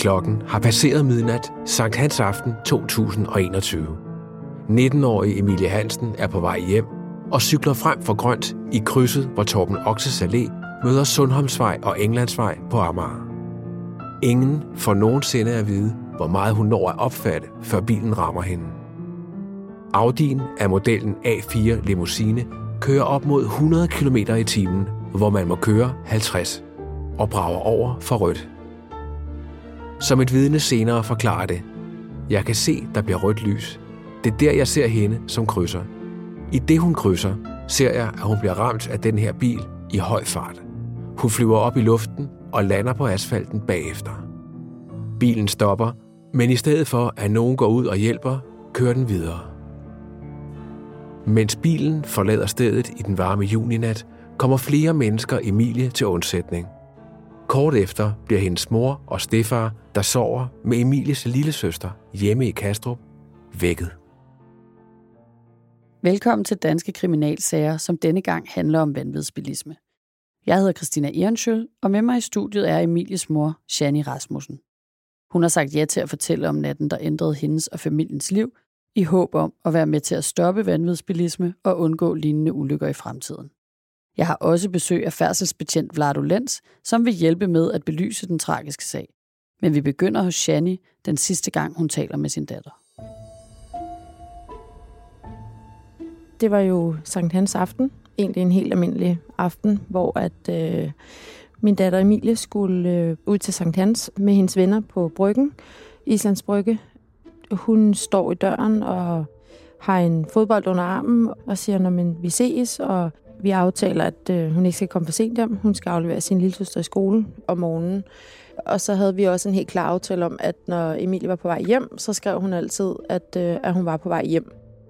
Klokken har passeret midnat Sankt Hans aften 2021. 19-årige Emilie Hansen er på vej hjem og cykler frem for grønt i krydset, hvor Torben Oxes Allé møder Sundholmsvej og Englandsvej på Amager. Ingen får nogensinde at vide, hvor meget hun når at opfatte, før bilen rammer hende. Audi'en af modellen A4 Limousine kører op mod 100 km i timen, hvor man må køre 50 og brager over for rødt. Som et vidne senere forklarer det: Jeg kan se, der bliver rødt lys. Det er der, jeg ser hende, som krydser. I det, hun krydser, ser jeg, at hun bliver ramt af den her bil i høj fart. Hun flyver op i luften og lander på asfalten bagefter. Bilen stopper, men i stedet for, at nogen går ud og hjælper, kører den videre. Mens bilen forlader stedet i den varme juninat, kommer flere mennesker Emilie til undsætning. Kort efter bliver hendes mor og stedfar, der sover med Emilies lillesøster hjemme i Kastrup, vækket. Velkommen til Danske Kriminalsager, som denne gang handler om vanvidsbilisme. Jeg hedder Christina Ehrenschøl, og med mig i studiet er Emilies mor, Shani Rasmussen. Hun har sagt ja til at fortælle om natten, der ændrede hendes og familiens liv, i håb om at være med til at stoppe vanvidsbilisme og undgå lignende ulykker i fremtiden. Jeg har også besøg af færdselsbetjent Vlado Lenz, som vil hjælpe med at belyse den tragiske sag. Men vi begynder hos Shani den sidste gang, hun taler med sin datter. Det var jo Sankt Hans aften, egentlig en helt almindelig aften, hvor min datter Emilie skulle ud til Sankt Hans med hendes venner på Bryggen, Islands Brygge. Hun står i døren og har en fodbold under armen og siger, men vi ses, og vi aftaler, at hun ikke skal komme for sent hjem. Hun skal aflevere sin lillesøster i skole om morgenen. Og så havde vi også en helt klar aftale om, at når Emilie var på vej hjem, så skrev hun altid, at hun var på vej hjem.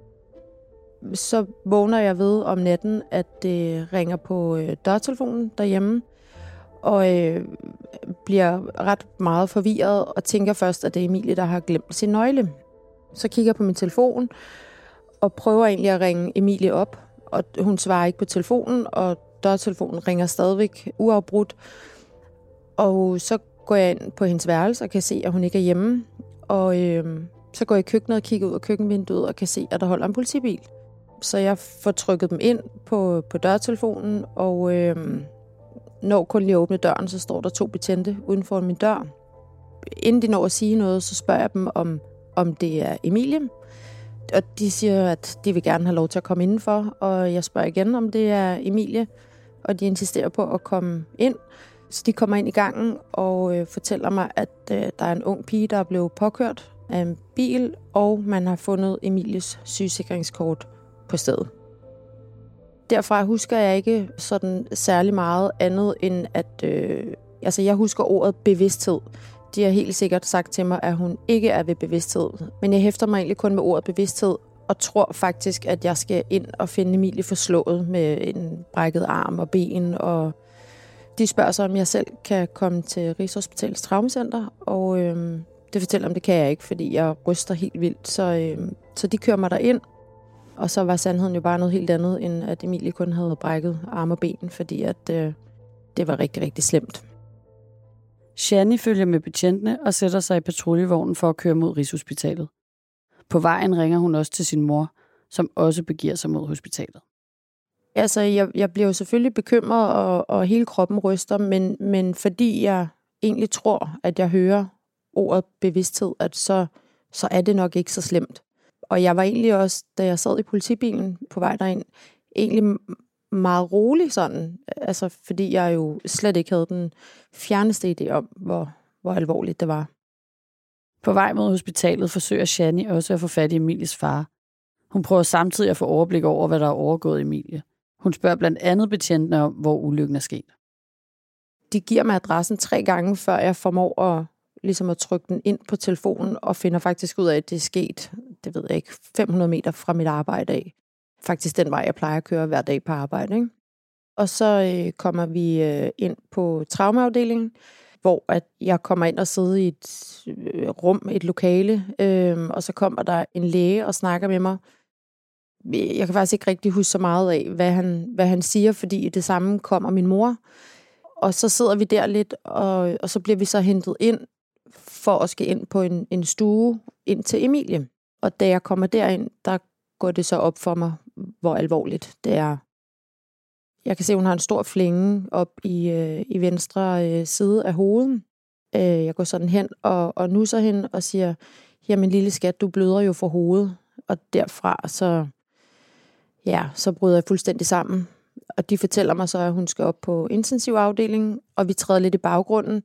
Så vågner jeg ved om natten, at det ringer på dørtelefonen derhjemme, og bliver ret meget forvirret og tænker først, at det er Emilie, der har glemt sin nøgle. Så kigger jeg på min telefon og prøver egentlig at ringe Emilie op, og hun svarer ikke på telefonen, og dørtelefonen ringer stadigvæk uafbrudt. Og så går jeg ind på hendes værelse og kan se, at hun ikke er hjemme. Og så går jeg i køkkenet og kigger ud af køkkenvinduet og kan se, at der holder en politibil. Så jeg får trykket dem ind på dørtelefonen, og når kun lige åbner døren, så står der 2 betjente uden for min dør. Inden de når at sige noget, så spørger jeg dem, om det er Emilie. Og de siger, at de vil gerne have lov til at komme indenfor, og jeg spørger igen, om det er Emilie, og de insisterer på at komme ind. Så de kommer ind i gangen og fortæller mig, at der er en ung pige, der er blevet påkørt af en bil, og man har fundet Emilies sygesikringskort på stedet. Derfra husker jeg ikke sådan særlig meget andet end, at jeg husker ordet bevidsthed. De har helt sikkert sagt til mig, at hun ikke er ved bevidsthed. Men jeg hæfter mig egentlig kun med ordet bevidsthed, og tror faktisk, at jeg skal ind og finde Emilie forslået med en brækket arm og ben. Og de spørger så, om jeg selv kan komme til Rigshospitalets Traumecenter, og det fortæller om, det kan jeg ikke, fordi jeg ryster helt vildt. Så de kører mig derind, og så var sandheden jo bare noget helt andet, end at Emilie kun havde brækket arm og ben, fordi at det var rigtig, rigtig slemt. Shani følger med betjentene og sætter sig i patruljevognen for at køre mod Rigshospitalet. På vejen ringer hun også til sin mor, som også begiver sig mod hospitalet. Altså, jeg bliver jo selvfølgelig bekymret, og hele kroppen ryster, men fordi jeg egentlig tror, at jeg hører ordet bevidsthed, at så er det nok ikke så slemt. Og jeg var egentlig også, da jeg sad i politibilen på vej derind, egentlig meget rolig sådan, altså fordi jeg jo slet ikke havde den fjerneste idé om, hvor alvorligt det var. På vej mod hospitalet forsøger Shani også at få fat i Emilies far. Hun prøver samtidig at få overblik over, hvad der er overgået Emilie. Hun spørger blandt andet betjentene om, hvor ulykken er sket. De giver mig adressen 3 gange, før jeg formår at trykke den ind på telefonen, og finder faktisk ud af, at det er sket, det ved jeg ikke, 500 meter fra mit arbejde af. Faktisk den vej, jeg plejer at køre hver dag på arbejde, ikke? Og så kommer vi ind på traumeafdelingen, hvor at jeg kommer ind og sidder i et rum, et lokale, og så kommer der en læge og snakker med mig. Jeg kan faktisk ikke rigtig huske så meget af, hvad han siger, fordi det samme kommer min mor. Og så sidder vi der lidt, og så bliver vi så hentet ind, for at skal ind på en stue ind til Emilie. Og da jeg kommer derind, der går det så op for mig, hvor alvorligt det er. Jeg kan se, at hun har en stor flænge op i venstre side af hovedet. Jeg går sådan hen og nusser hende og siger, jamen lille skat, du bløder jo for hovedet. Og derfra så bryder jeg fuldstændig sammen. Og de fortæller mig så, at hun skal op på intensivafdelingen, og vi træder lidt i baggrunden.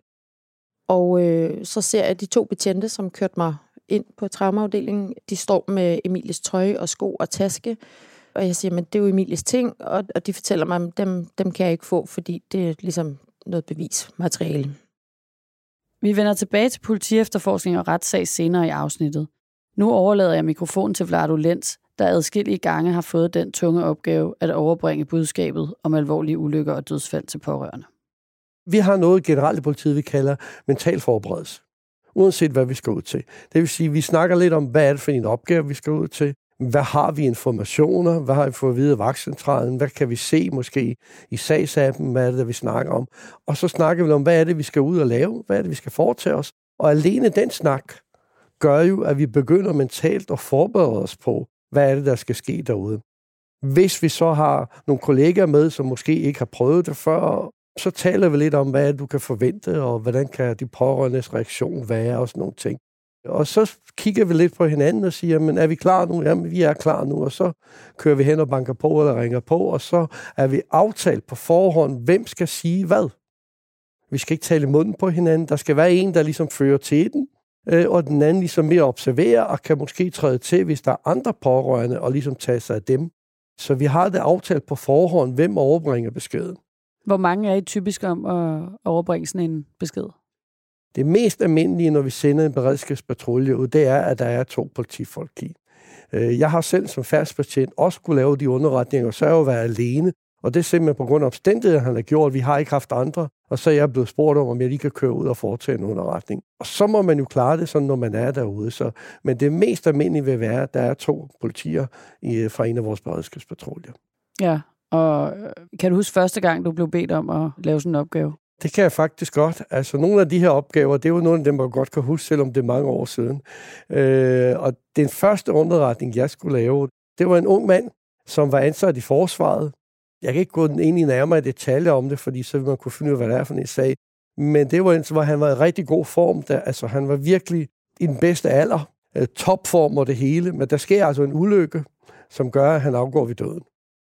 Og så ser jeg de 2 betjente, som kørte mig ind på traumeafdelingen. De står med Emilies tøj og sko og taske. Og jeg siger, men det er jo Emilies ting, og de fortæller mig, at dem kan jeg ikke få, fordi det er ligesom noget bevismateriale. Vi vender tilbage til politiefterforskning og retssag senere i afsnittet. Nu overlader jeg mikrofonen til Vlado Lenz, der adskillige gange har fået den tunge opgave at overbringe budskabet om alvorlige ulykker og dødsfald til pårørende. Vi har noget generelt i politiet, vi kalder mental forberedelse. Uanset hvad vi skal ud til. Det vil sige, at vi snakker lidt om, hvad er det for en opgave, vi skal ud til. Hvad har vi informationer? Hvad har vi fået at vide af vagtcentralen? Hvad kan vi se måske i sagsappen? Hvad er det, der vi snakker om? Og så snakker vi om, hvad er det, vi skal ud og lave? Hvad er det, vi skal foretage os? Og alene den snak gør jo, at vi begynder mentalt at forberede os på, hvad er det, der skal ske derude. Hvis vi så har nogle kollegaer med, som måske ikke har prøvet det før, så taler vi lidt om, hvad du kan forvente, og hvordan kan de pårørendes reaktion være, og sådan nogle ting. Og så kigger vi lidt på hinanden og siger, men er vi klar nu? Jamen, vi er klar nu, og så kører vi hen og banker på eller ringer på, og så er vi aftalt på forhånd, hvem skal sige hvad. Vi skal ikke tale i munden på hinanden. Der skal være en, der ligesom fører til den, og den anden ligesom mere observerer og kan måske træde til, hvis der er andre pårørende, og ligesom tage sig af dem. Så vi har det aftalt på forhånd, hvem overbringer beskeden. Hvor mange er I typisk om at overbringe sådan en besked? Det mest almindelige, når vi sender en beredskabspatrulje ud, det er, at der er 2 politifolk i. Jeg har selv som færdsbetjent også kunne lave de underretninger, og så er jeg jo været alene. Og det er simpelthen på grund af omstændigheder, han har gjort. Vi har ikke haft andre. Og så er jeg blevet spurgt om jeg lige kan køre ud og foretage en underretning. Og så må man jo klare det sådan, når man er derude. Men det mest almindelige vil være, at der er 2 politier fra en af vores beredskabspatruljer. Ja, og kan du huske første gang, du blev bedt om at lave sådan en opgave? Det kan jeg faktisk godt. Altså, nogle af de her opgaver, det er jo nogle af dem, man godt kan huske, selvom det er mange år siden. Og den første underretning, jeg skulle lave, det var en ung mand, som var ansat i forsvaret. Jeg kan ikke gå ind i nærmere detaljer om det, fordi så vil man kunne finde ud af, hvad det er for en sag. Men det var en, hvor han var i rigtig god form. Altså, han var virkelig i den bedste alder. Topform og det hele. Men der sker altså en ulykke, som gør, at han afgår ved døden.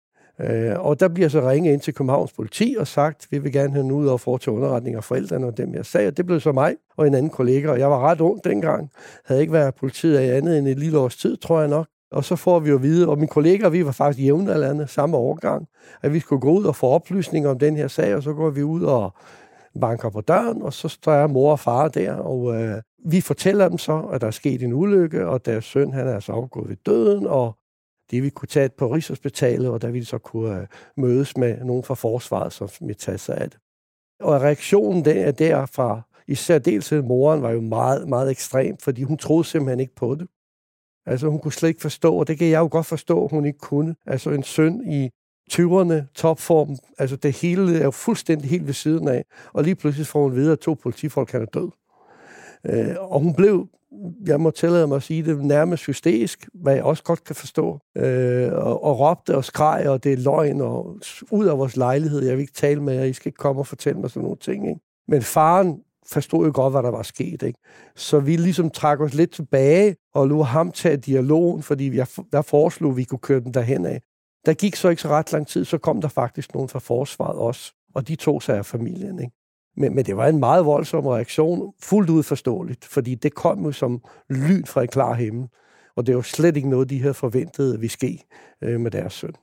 Og der bliver så ringet ind til Københavns politi og sagt, vi vil gerne have ud og foretage underretninger af forældrene og dem, jeg sagde. Og det blev så mig og en anden kollega, og jeg var ret ung dengang. Havde ikke været politiet af andet end et lille års tid, tror jeg nok. Og så får vi jo vide, og mine kolleger, vi var faktisk jævnaldrende samme årgang, at vi skulle gå ud og få oplysninger om den her sag, og så går vi ud og banker på døren, og så står mor og far der, og vi fortæller dem så, at der er sket en ulykke, og deres søn, han er så afgået ved døden, og det vi kunne tage på Rigshospitalet, og der vi så kunne mødes med nogen fra forsvaret, som ville tage sig af det. Og reaktionen derfra, især dels moren, var jo meget, meget ekstrem, fordi hun troede simpelthen ikke på det. Altså, hun kunne slet ikke forstå, og det kan jeg jo godt forstå, hun ikke kunne. Altså, en søn i 20'erne, topform, altså det hele er jo fuldstændig helt ved siden af, og lige pludselig får hun videre, at 2 politifolk han er død. Og hun blev, jeg må tillade mig at sige det, nærmest hysterisk, hvad jeg også godt kan forstå, og råbte og skreg, og det er løgn, og ud af vores lejlighed, jeg vil ikke tale med jer, I skal ikke komme og fortælle mig sådan nogle ting, ikke? Men faren forstod jo godt, hvad der var sket, ikke? Så vi ligesom trak os lidt tilbage, og lod ham tage dialogen, fordi der foreslog, at vi kunne køre den derhen af. Der gik så ikke så ret lang tid, så kom der faktisk nogen fra forsvaret også, og de tog sig af familien, ikke? Men det var en meget voldsom reaktion, fuldt ud forståeligt, fordi det kom jo som lyn fra en klar himmel, og det var slet ikke noget, de havde forventet, vi ske med deres søn.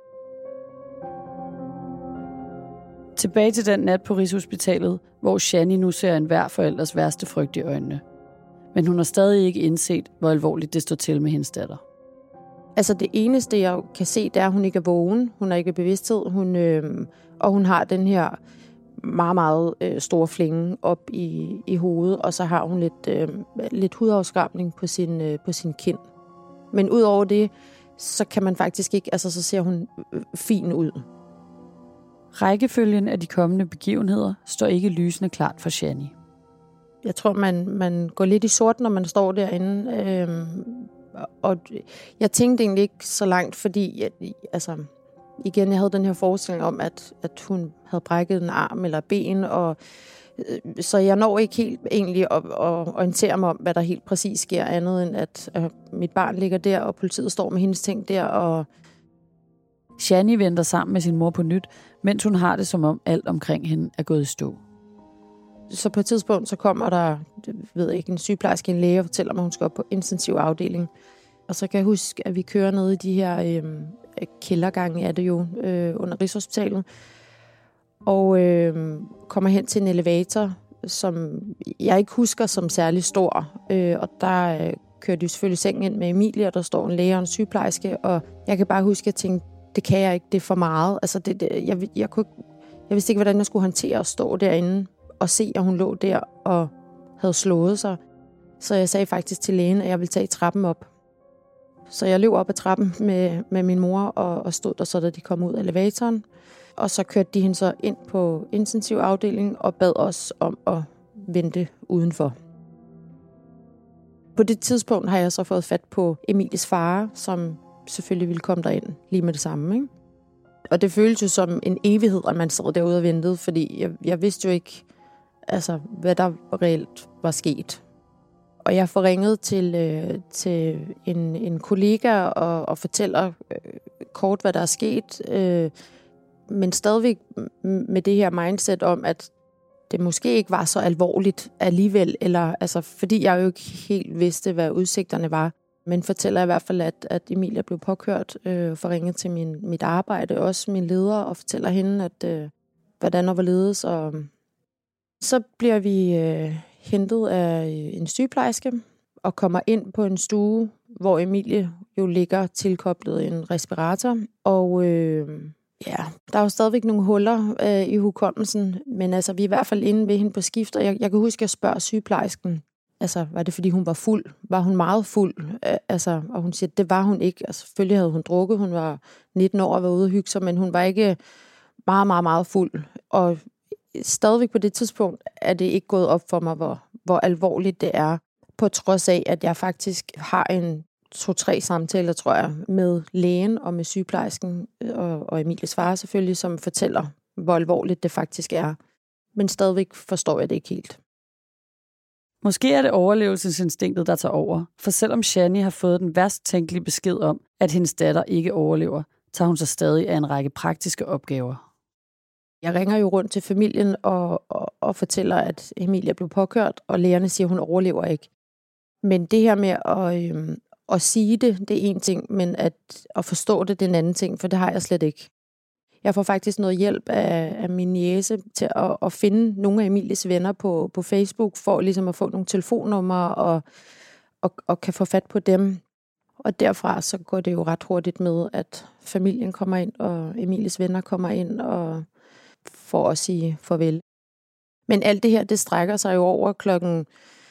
Tilbage til den nat på Rigshospitalet, hvor Shani nu ser enhver forældres værste frygt i øjnene. Men hun har stadig ikke indset, hvor alvorligt det står til med hendes datter. Altså det eneste, jeg kan se, det er, at hun ikke er vågen. Hun har ikke bevidsthed. Og hun har den her meget, meget store flænge op i hovedet. Og så har hun lidt hudafskrabning på sin kind. Men ud over det, så kan man faktisk ikke... Altså så ser hun fin ud. Rækkefølgen af de kommende begivenheder står ikke lysende klart for Shani. Jeg tror, man går lidt i sort, når man står derinde. Og jeg tænkte egentlig ikke så langt, fordi igen, jeg havde den her forestilling om, at hun havde brækket en arm eller ben, og så jeg når ikke helt egentlig at orientere mig om, hvad der helt præcis sker, andet end at mit barn ligger der, og politiet står med hendes ting der. Og Shani venter sammen med sin mor på nyt, mens hun har det, som om alt omkring hende er gået i stå. Så på et tidspunkt, så kommer der, en sygeplejerske, en læge, og fortæller mig, at hun skal op på intensiv afdeling. Og så kan jeg huske, at vi kører ned i de her kældergange, er det jo, under Rigshospitalet. Og kommer hen til en elevator, som jeg ikke husker som særlig stor. Og der kører de selvfølgelig sengen ind med Emilie, og der står en læge og en sygeplejerske. Og jeg kan bare huske, at jeg tænkte, det kan jeg ikke, det er for meget. Altså, jeg vidste ikke, hvordan jeg skulle håndtere at stå derinde og se, at hun lå der og havde slået sig. Så jeg sagde faktisk til lægen, at jeg ville tage trappen op. Så jeg løb op ad trappen med min mor og stod der så, da de kom ud af elevatoren. Og så kørte de hende så ind på intensiv afdeling og bad os om at vente udenfor. På det tidspunkt har jeg så fået fat på Emilies far, som selvfølgelig ville komme derind lige med det samme, ikke? Og det føltes jo som en evighed, at man sad derude og ventede, fordi jeg vidste jo ikke, hvad der reelt var sket. Og jeg får ringet til en kollega og fortæller kort, hvad der er sket, men stadigvæk med det her mindset om, at det måske ikke var så alvorligt alligevel, eller fordi jeg jo ikke helt vidste, hvad udsigterne var. Men fortæller i hvert fald, at Emilie blev påkørt, får ringet til mit arbejde, også min leder, og fortæller hende, at hvordan og hvorledes. Og så bliver vi hentet af en sygeplejerske og kommer ind på en stue, hvor Emilie jo ligger tilkoblet en respirator. Og der er jo stadigvæk nogle huller i hukommelsen, men vi er i hvert fald inde ved hende på skift, og jeg kan huske, at jeg spørger sygeplejersken, var det fordi hun var fuld? Var hun meget fuld? Og hun siger, at det var hun ikke. Selvfølgelig havde hun drukket, hun var 19 år og var ude og hygge sig, men hun var ikke meget, meget, meget fuld. Og stadigvæk på det tidspunkt er det ikke gået op for mig, hvor alvorligt det er, på trods af, at jeg faktisk har 2-3 samtaler, tror jeg, med lægen og med sygeplejersken og Emilies far selvfølgelig, som fortæller, hvor alvorligt det faktisk er. Men stadigvæk forstår jeg det ikke helt. Måske er det overlevelsesinstinktet, der tager over. For selvom Shani har fået den værst tænkelige besked om, at hendes datter ikke overlever, tager hun sig stadig af en række praktiske opgaver. Jeg ringer jo rundt til familien og fortæller, at Emilie blev påkørt, og lægerne siger, at hun overlever ikke. Men det her med at sige det er en ting, men at forstå det er en anden ting, for det har jeg slet ikke. Jeg får faktisk noget hjælp af min niece til at finde nogle af Emilies venner på Facebook, for ligesom at få nogle telefonnumre og kan få fat på dem. Og derfra så går det jo ret hurtigt med, at familien kommer ind, og Emilies venner kommer ind og får at sige farvel. Men alt det her, det strækker sig jo over klokken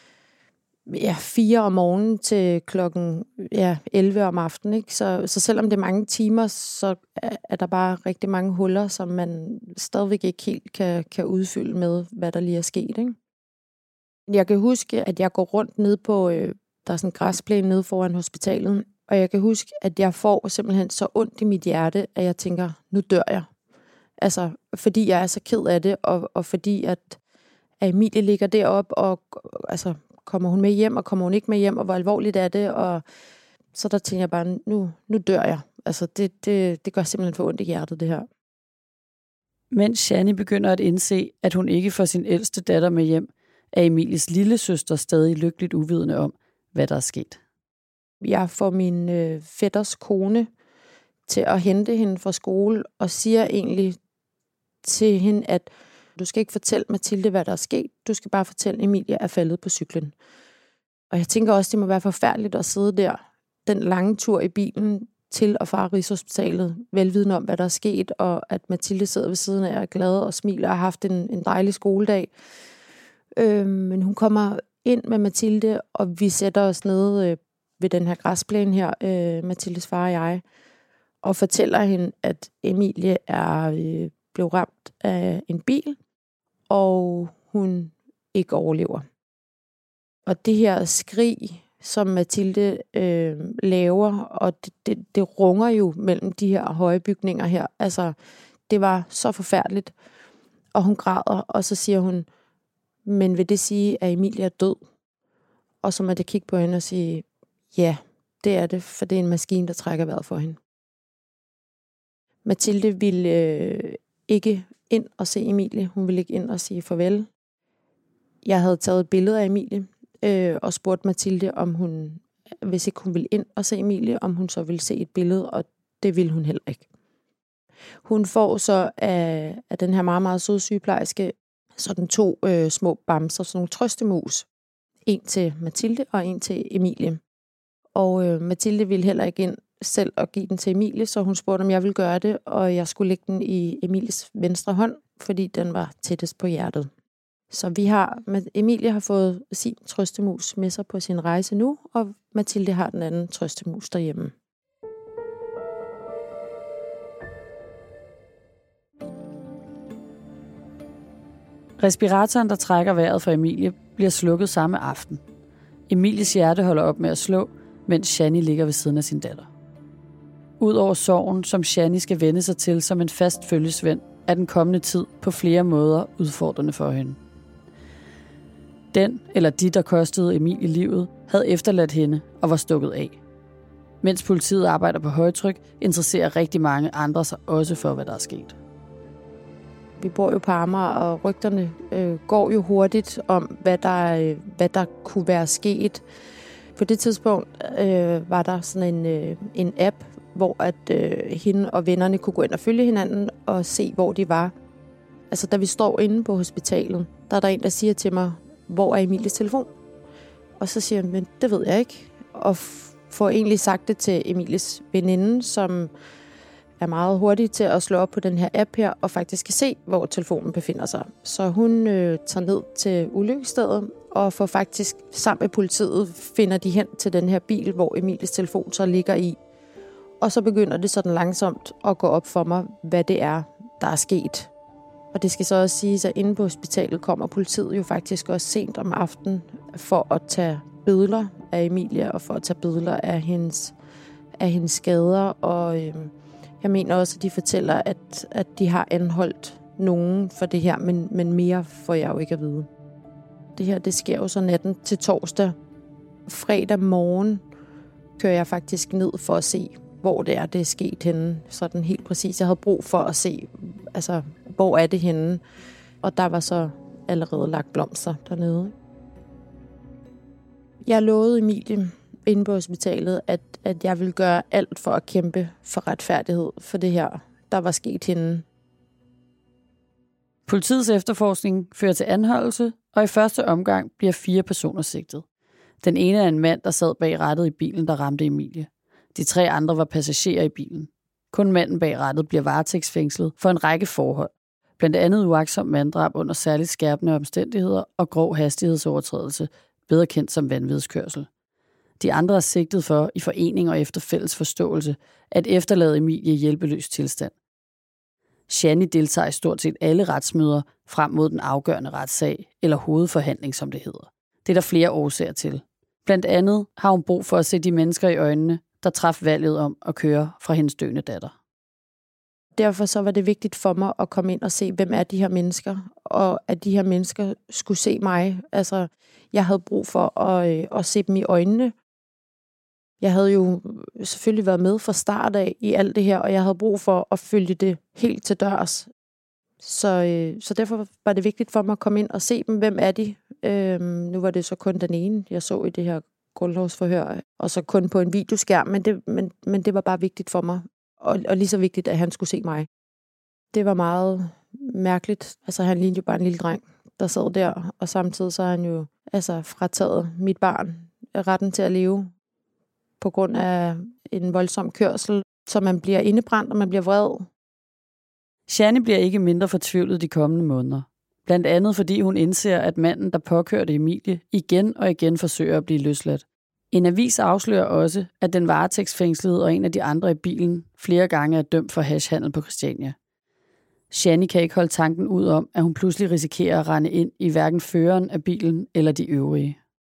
4 om morgenen til klokken 11 om aftenen. Ikke? Så selvom det er mange timer, så er der bare rigtig mange huller, som man stadigvæk ikke helt kan udfylde med, hvad der lige er sket. Ikke? Jeg kan huske, at jeg går rundt ned på, der er sådan en græsplæne nede foran hospitalet, og jeg kan huske, at jeg får simpelthen så ondt i mit hjerte, at jeg tænker, nu dør jeg. Fordi jeg er så ked af det, og fordi at Emilie ligger deroppe, og kommer hun med hjem, og kommer hun ikke med hjem, og hvor alvorligt er det, og så der tænker jeg bare, nu dør jeg. Det gør simpelthen for ondt i hjertet, det her. Mens Shani begynder at indse, at hun ikke får sin ældste datter med hjem, er Emilies lille søster stadig lykkeligt uvidende om, hvad der er sket. Jeg får min fætters kone til at hente hende fra skole, og siger egentlig til hende, at du skal ikke fortælle Mathilde, hvad der er sket. Du skal bare fortælle, at Emilie er faldet på cyklen. Og jeg tænker også, det må være forfærdeligt at sidde der, den lange tur i bilen til og fra Rigshospitalet, velvidende om, hvad der er sket, og at Mathilde sidder ved siden af og er glad og smiler og har haft en dejlig skoledag. Men hun kommer ind med Mathilde, og vi sætter os ned ved den her græsplæne her, Mathildes far og jeg, og fortæller hende, at Emilie er blevet ramt af en bil, og hun ikke overlever. Og det her skrig, som Mathilde laver, og det runger jo mellem de her høje bygninger her. Altså, det var så forfærdeligt. Og hun græder, og så siger hun, men vil det sige, at Emilie er død? Og så må det kigge på hende og sige, ja, det er det, for det er en maskine, der trækker vejret for hende. Mathilde ville ikke ind og se Emilie. Hun ville ikke ind og sige farvel. Jeg havde taget et billede af Emilie, og spurgte Mathilde, om hun, hvis ikke hun ville ind og se Emilie, om hun så ville se et billede, og det ville hun heller ikke. Hun får så af den her meget, meget søde sygeplejerske sådan 2 små bamser, sådan nogle trøstemus. En til Mathilde og en til Emilie. Og Mathilde ville heller ikke ind selv og give den til Emilie, så hun spurgte, om jeg ville gøre det, og jeg skulle lægge den i Emilies venstre hånd, fordi den var tættest på hjertet. Så Emilie har fået sin trøstemus med sig på sin rejse nu, og Mathilde har den anden trøstemus derhjemme. Respiratoren, der trækker vejret for Emilie, bliver slukket samme aften. Emilies hjerte holder op med at slå, mens Shani ligger ved siden af sin datter. Udover sorgen, som Shani skal vende sig til som en fast følgesvend, er den kommende tid på flere måder udfordrende for hende. Den eller de, der kostede Emilie livet, havde efterladt hende og var stukket af. Mens politiet arbejder på højtryk, interesserer rigtig mange andre sig også for, hvad der er sket. Vi bor jo på Amager, og rygterne går jo hurtigt om, hvad der kunne være sket. På det tidspunkt var der sådan en app, hvor at hende og vennerne kunne gå ind og følge hinanden og se, hvor de var. Altså, da vi står inde på hospitalet, der er der en, der siger til mig, hvor er Emilies telefon? Og så siger jeg, men det ved jeg ikke. Og får egentlig sagt det til Emilies veninde, som er meget hurtig til at slå op på den her app her, og faktisk kan se, hvor telefonen befinder sig. Så hun tager ned til ulykkesstedet, og får faktisk sammen med politiet, finder de hen til den her bil, hvor Emilies telefon så ligger i. Og så begynder det sådan langsomt at gå op for mig, hvad det er, der er sket. Og det skal så også siges, at inde på hospitalet kommer politiet jo faktisk også sent om aftenen for at tage billeder af Emilie, og for at tage billeder af hendes skader, og jeg mener også, at de fortæller, at de har anholdt nogen for det her, men mere får jeg jo ikke at vide. Det her, det sker jo så natten til torsdag. Fredag morgen kører jeg faktisk ned for at se, hvor det er sket henne. Sådan helt præcis. Jeg havde brug for at se, altså, hvor er det henne. Og der var så allerede lagt blomster dernede. Jeg lovede Emilie inde på hospitalet, at jeg ville gøre alt for at kæmpe for retfærdighed for det her, der var sket hende. Politiets efterforskning fører til anholdelse, og i første omgang bliver 4 personer sigtet. Den ene er en mand, der sad bag rattet i bilen, der ramte Emilie. De 3 andre var passagerer i bilen. Kun manden bag rattet bliver varetægtsfængslet for en række forhold. Blandt andet uagtsom manddrab under særligt skærpende omstændigheder og grov hastighedsovertrædelse, bedre kendt som vanvidskørsel. De andre er sigtet for, i forening og efter fælles forståelse, at efterlade Emilie i hjælpeløs tilstand. Shani deltager i stort set alle retsmøder frem mod den afgørende retssag, eller hovedforhandling, som det hedder. Det er der flere årsager til. Blandt andet har hun brug for at se de mennesker i øjnene, der træffede valget om at køre fra hendes døende datter. Derfor så var det vigtigt for mig at komme ind og se, hvem er de her mennesker, og at de her mennesker skulle se mig. Altså, jeg havde brug for at se dem i øjnene. Jeg havde jo selvfølgelig været med fra start af i alt det her, og jeg havde brug for at følge det helt til dørs. Så derfor var det vigtigt for mig at komme ind og se dem. Hvem er de? Nu var det så kun den ene, jeg så i det her grundlovsforhør, og så kun på en videoskærm, men det var bare vigtigt for mig. Og lige så vigtigt, at han skulle se mig. Det var meget mærkeligt. Altså, han lignede jo bare en lille dreng, der sad der, og samtidig så har han jo frataget mit barn retten til at leve på grund af en voldsom kørsel, så man bliver indebrændt, og man bliver vred. Shani bliver ikke mindre fortvivlet de kommende måneder. Blandt andet fordi hun indser, at manden, der påkørte Emilie, igen og igen forsøger at blive løsladt. En avis afslører også, at den varetægtsfængslede og en af de andre i bilen flere gange er dømt for hashhandel på Christiania. Shani kan ikke holde tanken ud om, at hun pludselig risikerer at rende ind i hverken føreren af bilen eller de øvrige.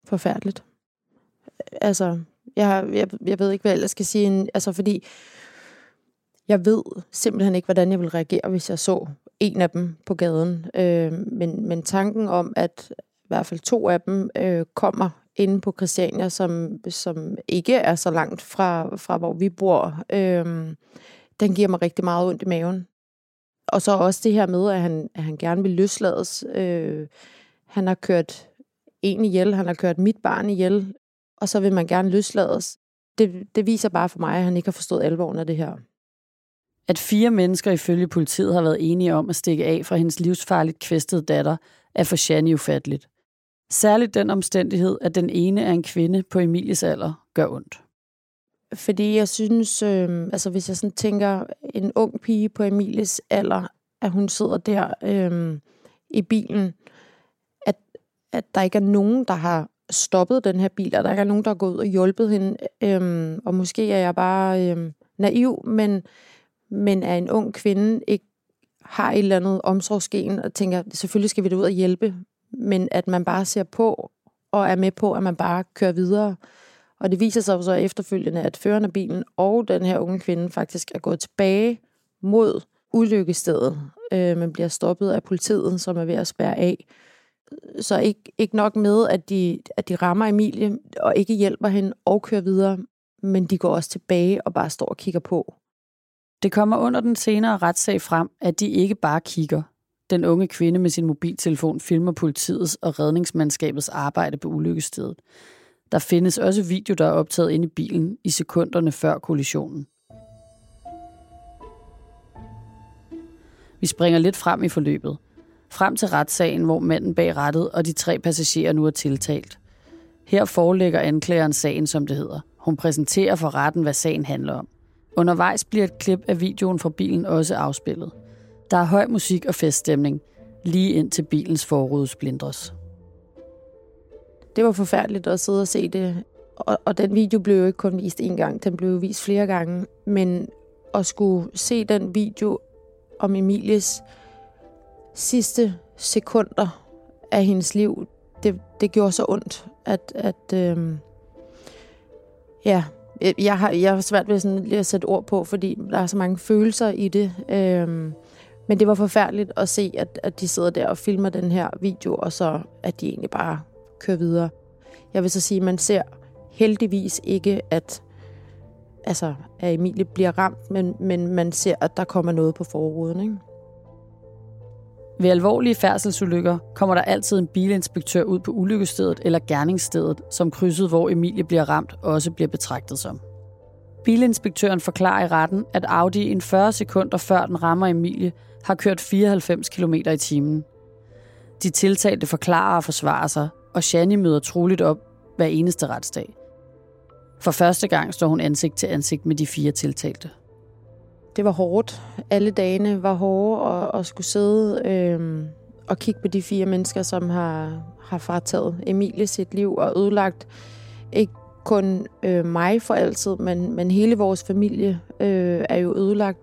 forfærdeligt. Altså, jeg ved ikke, hvad jeg ellers skal sige. Altså, fordi jeg ved simpelthen ikke, hvordan jeg vil reagere, hvis jeg så en af dem på gaden. Men tanken om, at i hvert fald 2 af dem kommer inde på Christiania, som ikke er så langt fra hvor vi bor, den giver mig rigtig meget ondt i maven. Og så også det her med, at han gerne vil løslades. Han har kørt en ihjel, han har kørt mit barn ihjel, og så vil man gerne løslades. Det viser bare for mig, at han ikke har forstået alvoren af det her. At 4 mennesker ifølge politiet har været enige om at stikke af fra hendes livsfarligt kvæstede datter, er for Shani ufatteligt. Særligt den omstændighed, at den ene er en kvinde på Emilies alder, gør ondt. Fordi jeg synes, hvis jeg sådan tænker, en ung pige på Emilies alder, at hun sidder der i bilen, at der ikke er nogen, der har stoppet den her bil, og der ikke er nogen, der har gået ud og hjulpet hende. Og måske er jeg bare naiv, men at en ung kvinde ikke har et eller andet omsorgsgen, og tænker, selvfølgelig skal vi da ud og hjælpe, men at man bare ser på, og er med på, at man bare kører videre. Og det viser sig så efterfølgende, at føreren af bilen og den her unge kvinde faktisk er gået tilbage mod ulykkestedet, men bliver stoppet af politiet, som er ved at spærre af. Så ikke nok med, at de rammer Emilie og ikke hjælper hende og kører videre, men de går også tilbage og bare står og kigger på. Det kommer under den senere retssag frem, at de ikke bare kigger. Den unge kvinde med sin mobiltelefon filmer politiets og redningsmandskabets arbejde på ulykkestedet. Der findes også video, der er optaget inde i bilen i sekunderne før kollisionen. Vi springer lidt frem i forløbet. Frem til retssagen, hvor manden bag rattet og de 3 passagerer nu er tiltalt. Her forelægger anklageren sagen, som det hedder. Hun præsenterer for retten, hvad sagen handler om. Undervejs bliver et klip af videoen fra bilen også afspillet. Der er høj musik og feststemning, lige ind til bilens forrude splindres. Det var forfærdeligt at sidde og se det. Og den video blev jo ikke kun vist én gang, den blev vist flere gange. Men at skulle se den video om Emilies sidste sekunder af hendes liv, det gjorde så ondt, jeg har svært ved sådan lige at sætte ord på, fordi der er så mange følelser i det. Men det var forfærdeligt at se, at de sidder der og filmer den her video, og så at de egentlig bare kører videre. Jeg vil så sige, at man ser heldigvis ikke, at Emilie bliver ramt, men man ser, at der kommer noget på forruden, ikke? Ved alvorlige færdselsulykker kommer der altid en bilinspektør ud på ulykkestedet eller gerningsstedet, som krydset, hvor Emilie bliver ramt, også bliver betragtet som. Bilinspektøren forklarer i retten, at Audi 40 sekunder før den rammer Emilie, har kørt 94 km i timen. De tiltalte forklarer og forsvarer sig, og Shani møder troligt op hver eneste retsdag. For første gang står hun ansigt til ansigt med de 4 tiltalte. Det var hårdt. Alle dagene var hårde at skulle sidde og kigge på de 4 mennesker, som har frataget Emilie sit liv og ødelagt ikke kun mig for altid, men hele vores familie er jo ødelagt.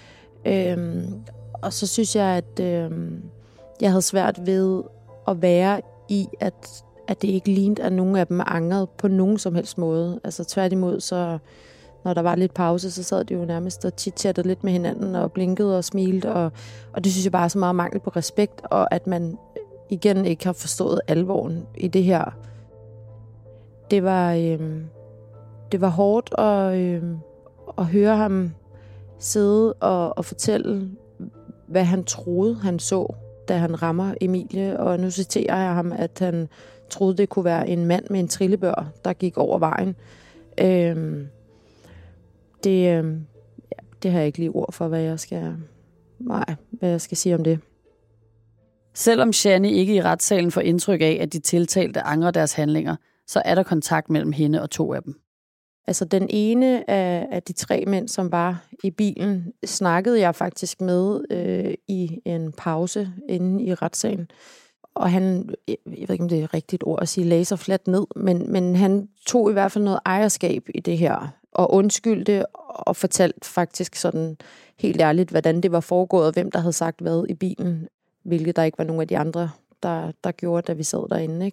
Og så synes jeg, at jeg havde svært ved at være i, at det ikke lignede, at nogen af dem angrede på nogen som helst måde. Altså tværtimod, så når der var lidt pause, så sad de jo nærmest og chit-chattede lidt med hinanden og blinkede og smilte. Og det synes jeg bare er så meget mangel på respekt, og at man igen ikke har forstået alvoren i det her. Det var hårdt at høre ham sidde og fortælle, hvad han troede, han så, da han rammer Emilie. Og nu citerer jeg ham, at han troede, det kunne være en mand med en trillebør, der gik over vejen. Det har jeg ikke lige ord for, hvad jeg skal sige om det. Selvom Shani ikke i retssalen får indtryk af, at de tiltalte angrer deres handlinger, så er der kontakt mellem hende og 2 af dem. Altså den ene af de 3 mænd, som var i bilen, snakkede jeg faktisk med i en pause inde i retssagen. Og han, jeg ved ikke, om det er et rigtigt ord at sige, lagde sig fladt ned, men han tog i hvert fald noget ejerskab i det her, og undskyldte og fortalte faktisk sådan helt ærligt, hvordan det var foregået, og hvem der havde sagt hvad i bilen, hvilket der ikke var nogen af de andre, der gjorde, da vi sad derinde, ikke?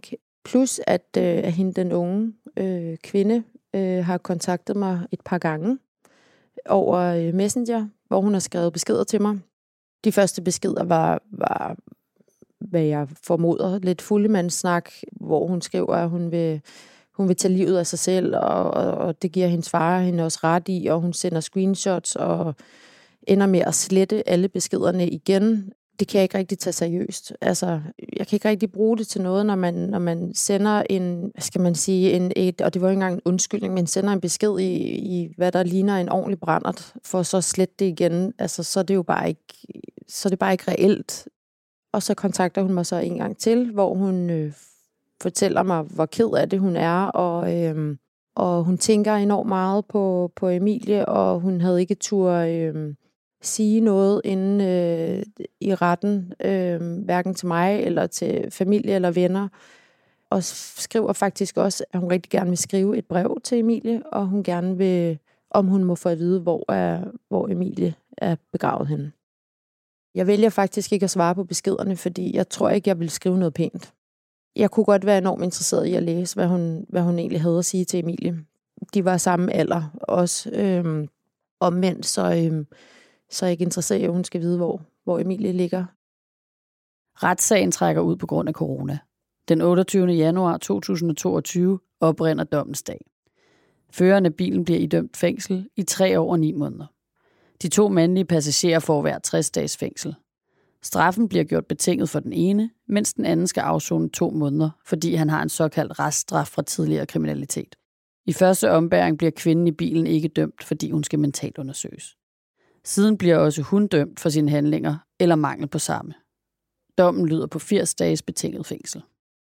Plus at hende, den unge kvinde, har kontaktet mig et par gange over Messenger, hvor hun har skrevet beskeder til mig. De første beskeder var hvad jeg formoder, lidt fuldemandssnak, hvor hun skriver, at hun vil tage livet af sig selv, og det giver hendes far hende også ret i, og hun sender screenshots og ender med at slette alle beskederne igen. Det kan jeg ikke rigtig tage seriøst. Altså, jeg kan ikke rigtig bruge det til noget, når man sender en, skal man sige, og det var ikke engang en undskyldning, men sender en besked i hvad der ligner en ordentlig brændert, for så slette det igen. Altså, så er det jo bare ikke reelt. Og så kontakter hun mig så en gang til, hvor hun fortæller mig, hvor ked af det hun er, og hun tænker enormt meget på Emilie, og hun havde ikke turde sige noget inden i retten, hverken til mig eller til familie eller venner, og skriver faktisk også, at hun rigtig gerne vil skrive et brev til Emilie, og hun gerne vil, om hun må få at vide, hvor Emilie er begravet henne. Jeg vælger faktisk ikke at svare på beskederne, fordi jeg tror ikke, jeg vil skrive noget pænt. Jeg kunne godt være enormt interesseret i at læse, hvad hun egentlig havde at sige til Emilie. De var samme alder også. Omvendt, så er jeg ikke interesseret i, at hun skal vide, hvor Emilie ligger. Retssagen trækker ud på grund af corona. Den 28. januar 2022 oprinder dommens dag. Føreren af bilen bliver idømt fængsel i 3 år og 9 måneder. De 2 mandlige passagerer får hver 60 dages fængsel. Straffen bliver gjort betinget for den ene, mens den anden skal afsone 2 måneder, fordi han har en såkaldt reststraf fra tidligere kriminalitet. I første ombæring bliver kvinden i bilen ikke dømt, fordi hun skal mentalt undersøges. Siden bliver også hun dømt for sine handlinger eller mangel på samme. Dommen lyder på 80 dages betinget fængsel.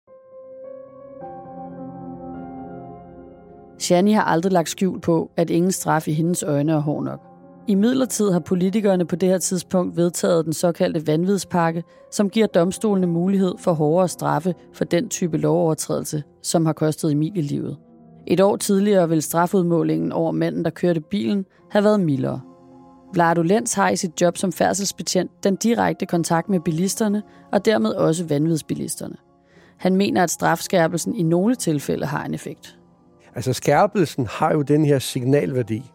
Shani har aldrig lagt skjul på, at ingen straf i hendes øjne er hård nok. Imidlertid har politikerne på det her tidspunkt vedtaget den såkaldte vanvidspakke, som giver domstolene mulighed for hårdere straffe for den type lovovertrædelse, som har kostet Emilie livet. Et år tidligere ville strafudmålingen over manden, der kørte bilen, have været mildere. Vlado Lenz har i sit job som færdselsbetjent den direkte kontakt med bilisterne og dermed også vanvidsbilisterne. Han mener, at strafskærpelsen i nogle tilfælde har en effekt. Altså skærpelsen har jo den her signalværdi.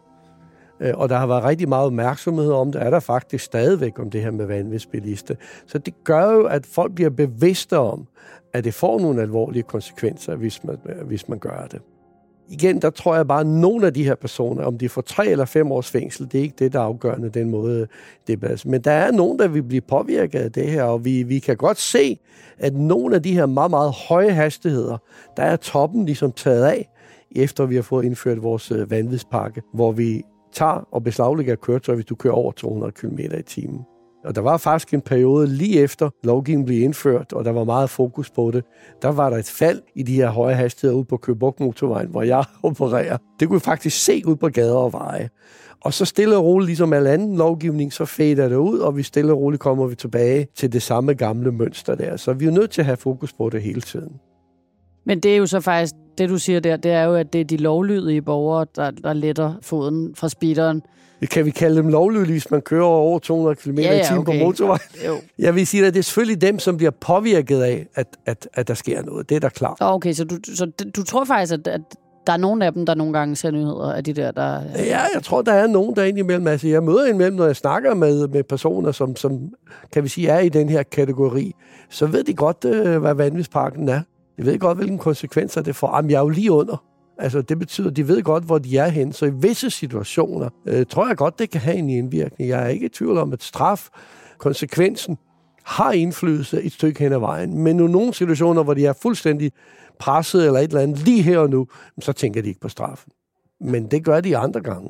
Og der har været rigtig meget opmærksomhed om det, er der faktisk stadigvæk om det her med vanvidsbilister. Så det gør jo, at folk bliver bevidste om, at det får nogle alvorlige konsekvenser, hvis man gør det. Igen, der tror jeg bare, at nogle af de her personer, om de får 3 eller 5 års fængsel, det er ikke det, der er afgørende, den måde det er. Men der er nogen, der vil blive påvirket af det her, og vi kan godt se, at nogle af de her meget, meget høje hastigheder, der er toppen ligesom taget af, efter vi har fået indført vores vanvidspakke, hvor vi tager og beslaglægger køretøj, hvis du kører over 200 km i timen. Og der var faktisk en periode lige efter lovgivningen blev indført, og der var meget fokus på det. Der var der et fald i de her høje hastigheder ude på Køge Bugt Motorvejen, hvor jeg opererer. Det kunne vi faktisk se ud på gader og veje. Og så stille og roligt, ligesom al anden lovgivning, så fader det ud, og vi stille og roligt kommer vi tilbage til det samme gamle mønster der. Så vi er nødt til at have fokus på det hele tiden. Men det er jo så faktisk, det du siger der, det er jo, at det er de lovlydige borgere, der letter foden fra speederen. Kan vi kalde dem lovlydige, hvis man kører over 200 km i timen på motorvejen? Jo. Jeg vil sige, at det er selvfølgelig dem, som bliver påvirket af, at der sker noget. Det er da klart. Okay, så du tror faktisk, at der er nogle af dem, der nogle gange ser nyheder af de der... Ja, jeg tror, der er nogen, der indimellem... Altså, jeg møder indimellem, når jeg snakker med personer, som kan vi sige, er i den her kategori, så ved de godt, hvad vanvidspakken er. De ved godt, hvilke konsekvenser det får. Jamen, jeg er jo lige under. Altså, det betyder, at de ved godt, hvor de er henne. Så i visse situationer tror jeg godt, det kan have en indvirkning. Jeg er ikke i tvivl om, at straf, konsekvensen, har indflydelse et stykke hen ad vejen. Men i nogle situationer, hvor de er fuldstændig presset eller et eller andet lige her og nu, så tænker de ikke på straffen. Men det gør de andre gange.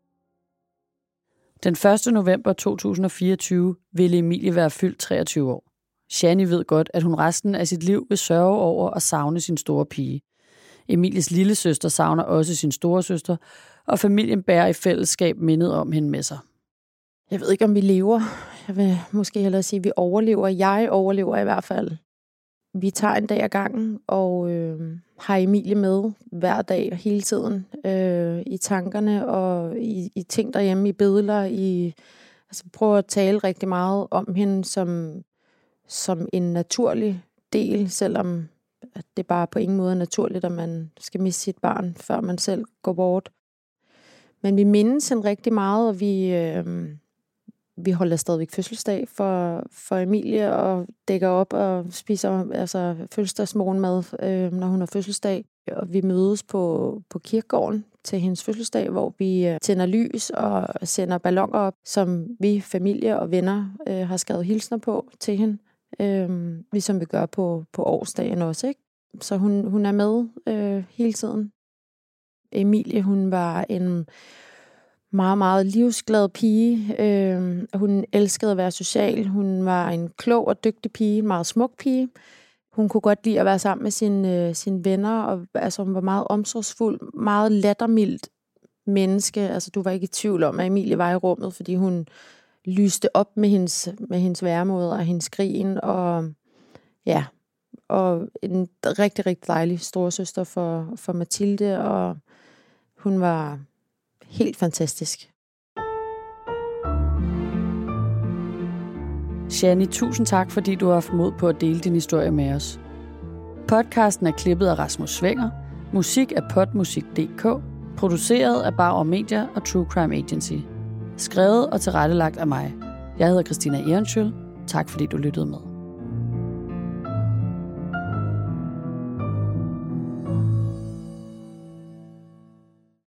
Den 1. november 2024 ville Emilie være fyldt 23 år. Shani ved godt, at hun resten af sit liv vil sørge over at savne sin store pige. Emilies lillesøster savner også sin storesøster, og familien bærer i fællesskab mindet om hende med sig. Jeg ved ikke, om vi lever. Jeg vil måske hellere sige, at vi overlever. Jeg overlever i hvert fald. Vi tager en dag ad gangen, og har Emilie med hver dag og hele tiden. I tankerne og i ting derhjemme, i billeder. Altså prøver at tale rigtig meget om hende som en naturlig del, selvom at det bare på ingen måde er naturligt, at man skal miste sit barn, før man selv går bort. Men vi mindes hende rigtig meget, og vi holder stadigvæk fødselsdag for Emilie, og dækker op og spiser fødselsdagsmorgenmad, når hun har fødselsdag. Og vi mødes på kirkegården til hendes fødselsdag, hvor vi tænder lys og sender balloner op, som vi, familie og venner, har skrevet hilsner på til hende. Ligesom vi gør på årsdagen også, ikke? Så hun er med hele tiden. Emilie, hun var en meget, meget livsglad pige. Hun elskede at være social. Hun var en klog og dygtig pige, en meget smuk pige. Hun kunne godt lide at være sammen med sine venner, og altså, hun var meget omsorgsfuld, meget lattermildt menneske. Altså, du var ikke i tvivl om, at Emilie var i rummet, fordi hun lyste op med hendes væremåde og hendes grin, og ja, og en rigtig, rigtig dejlig storesøster for Mathilde, og hun var helt fantastisk. Shani, tusind tak, fordi du har haft mod på at dele din historie med os. Podcasten er klippet af Rasmus Swenger, musik af podmusik.dk, produceret af Bauer Media og True Crime Agency. Skrevet og tilrettelagt af mig. Jeg hedder Christina Ehrenschøl. Tak fordi du lyttede med.